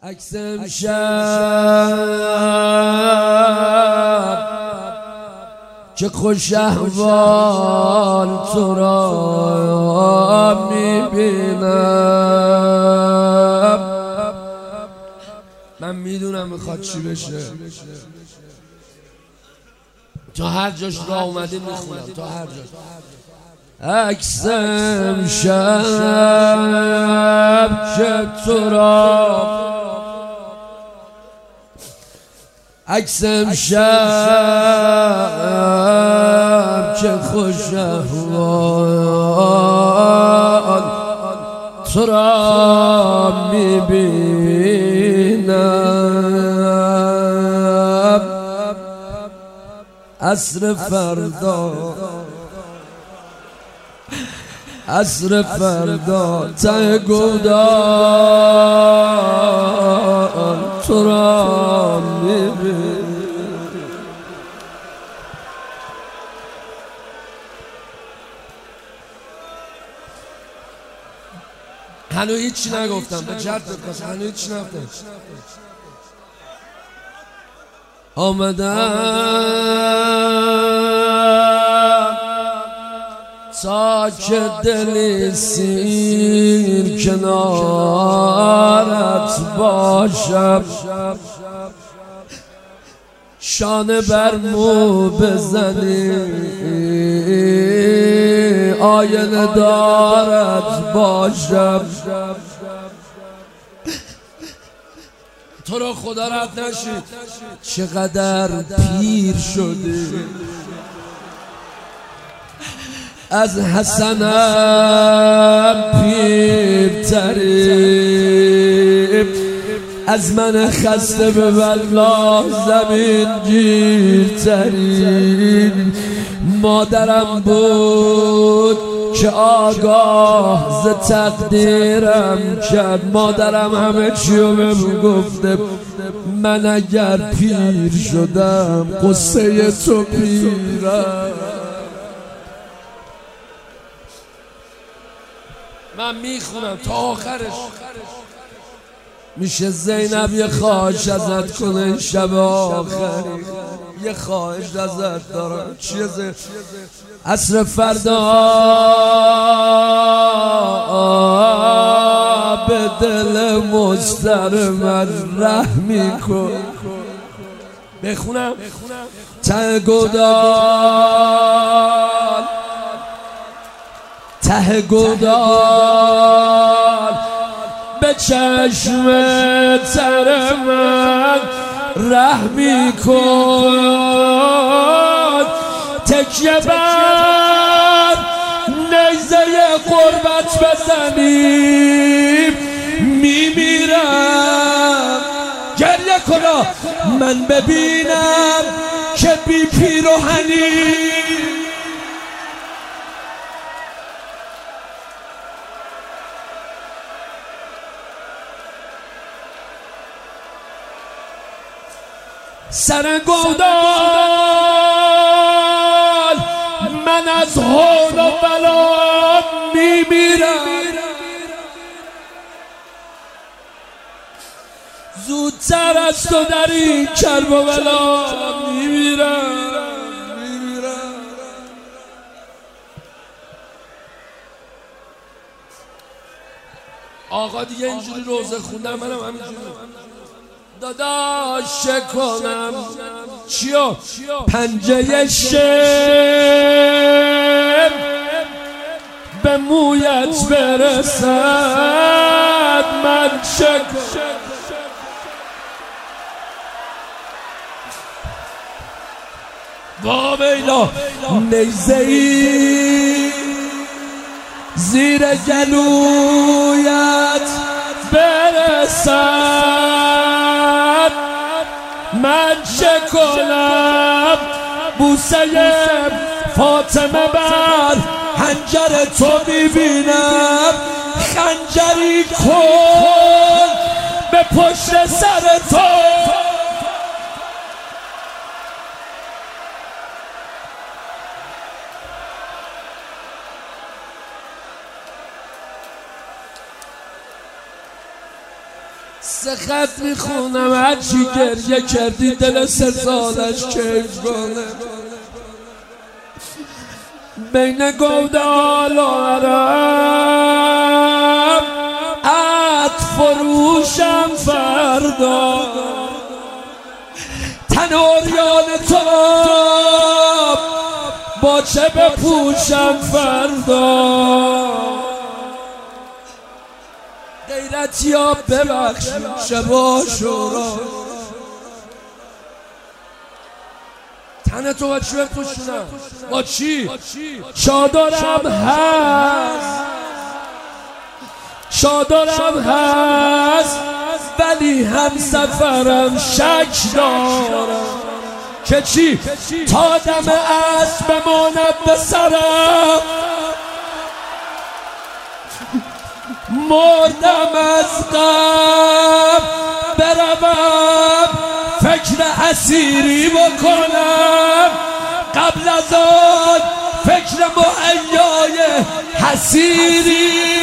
عکس امشب که خوش احوال تو را میبینم. من میدونم میخواد چی بشه، تا هر جاش راه اومده میخونم، تا هر جاش. عکس امشب که تو را، عکس امشب که خوش احوال تو را میبینم. عصر فردا، عصر فردا ته گودال تو را میبینم. هنوز هیچی نگفتم، به جد بکش، هنوز هیچی نگفتم. آمدم تا که دلی سیر کنارت باشم، شانه بر مو بزنی آینه دارت باشم. تو رو خدا رد نشید چقدر پیر شدی، از حسنم پیرتری، از من خسته به والله زمین گیرتری. مادرم بود که آگاه ز تقدیرم کرد، مادرم همه چیو بهم گفته. من اگر پیر شدم قصه تو پیرم. من میخونم تا آخرش. میشه زینب یه خواهش ازت کنه این شب آخری؟ یه خواهش ازت دارم. چیه زینب؟ عصر فردا به دل مضطر من رحمی کن. بخونم ته گودال، ته گودال به چشم تر من رحمی کن. تکیه بر نیزه قربت بزنیم میمیرم. گریه کنا من ببینم که بی پیروهنی سر گودال من از هول و بلا میمیرم. زودتر از تو در این کرب و بلا میمیرم. آقا دیگه اینجوری روزه خوندم، منم همینجوری داداش کنم. چیو؟ پنجه شم به مویت برسد من چه کنم؟ وامیلا نیزه‌ای زیر گلویت برسد من چه کنم؟ بوسه فاطمه بر حنجر تو میبینم. خنجری کن به پشت سر تو. مثل خط میخونم هرچی گریه کردی دل 3 سالش کیف کنه بین گودال و عرب عد فروشم فردا تن اوریان تو با چه بپوشم فردا غیرتی ها ببخشید شب عاشورا تن تو با چی بپوشونم با چی؟ چادرم هست ولی هم سفرم شک دارم که چی؟ تا دم اسب بماند به سرم مردم از غم بروم فکر اسیری بکنم قبل از آن فکر مهیای حسیری